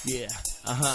Yeah, ага.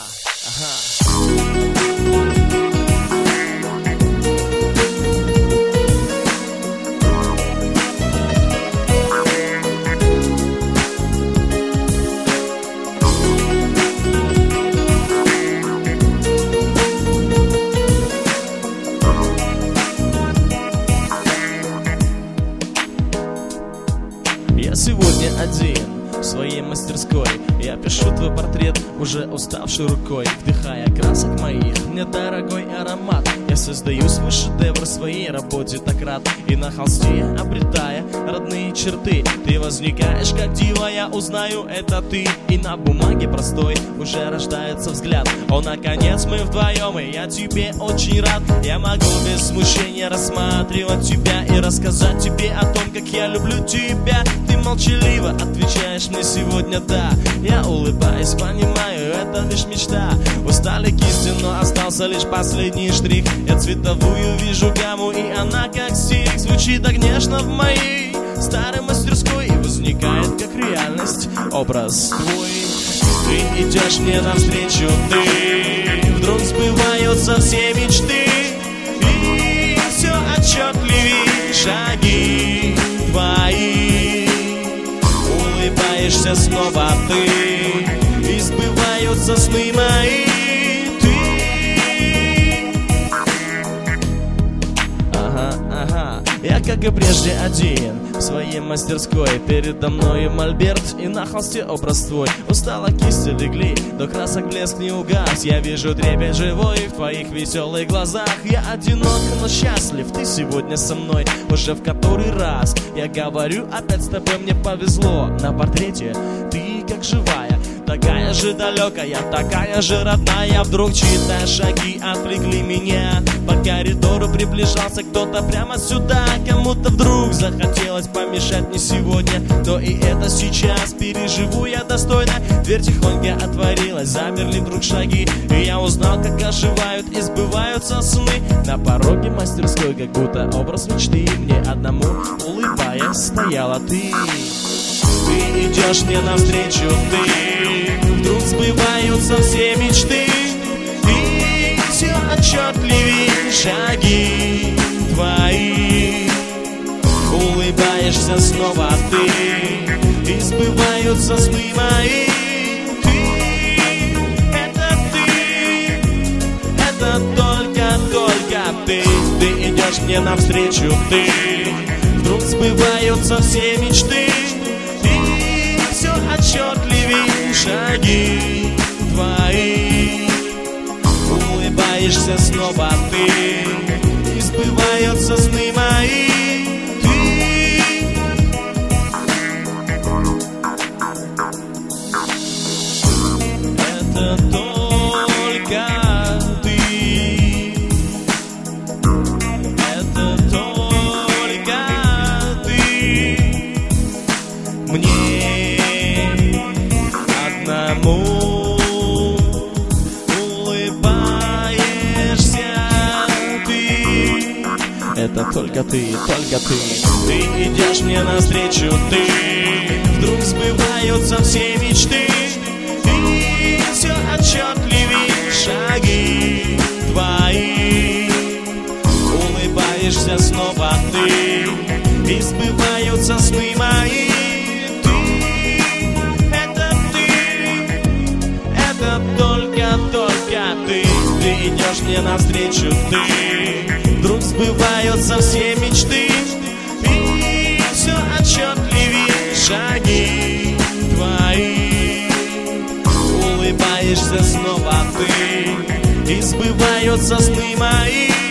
Я сегодня один в своей мастерской. Я пишу твой портрет уже уставшей рукой, вдыхая красок моих, мне дорогой аромат. Я создаю свой шедевр в своей работе, так рад. И на холсте, обретая родные черты, ты возникаешь как дива, я узнаю, это ты. И на бумаге простой уже рождается взгляд. О, наконец мы вдвоем, и я тебе очень рад. Я могу без смущения рассматривать тебя и рассказать тебе о том, как я люблю тебя. Ты молчаливо отвечаешь мне сегодня да. Я улыбаюсь, понимаю, это лишь мечта. Устали кисти, но остался лишь последний штрих. Я цветовую вижу гамму, и она как стих звучит так нежно в моей старой мастерской. И возникает как реальность образ твой. Ты идешь мне навстречу, ты вдруг сбываются все мечты. И все отчетливее шаги твои. Улыбаешься снова ты, и сбываются сны мои. Я, как и прежде, один в своей мастерской. Передо мною мольберт, и на холсте образ твой. Устало кисти легли, но красок блеск не угас. Я вижу трепет живой в твоих веселых глазах. Я одинок, но счастлив, ты сегодня со мной. Уже в который раз я говорю, опять с тобой мне повезло. На портрете ты как живая, такая же далекая, такая же родная. Вдруг чьи-то шаги отвлекли меня. По коридору приближался кто-то прямо сюда. Кому-то вдруг захотелось помешать мне сегодня, но и это сейчас переживу я достойно. Дверь тихонько отворилась, замерли вдруг шаги, и я узнал, как оживают и сбываются сны. На пороге мастерской, как будто образ мечты, мне одному улыбаясь стояла ты. Ты идешь мне навстречу, ты вдруг сбываются все мечты. И все отчетливее шаги твои. Улыбаешься снова ты, и сбываются сны мои. Это только ты. Ты идешь мне навстречу, ты вдруг сбываются все мечты. И все отчетливее шаги твои. Улыбаешься снова ты, и сбываются сны мои. Это только ты. Это только ты. Мне одному улыбаешься ты. Это только ты, только ты. Ты идешь мне навстречу, ты вдруг сбываются все мечты. И все отчетливее шаги твои. Улыбаешься снова ты, и сбываются сны мои. Это только ты. Ты идешь мне навстречу, ты вдруг сбываются все мечты. И все отчетливее шаги твои. Улыбаешься снова ты, и сбываются сны мои.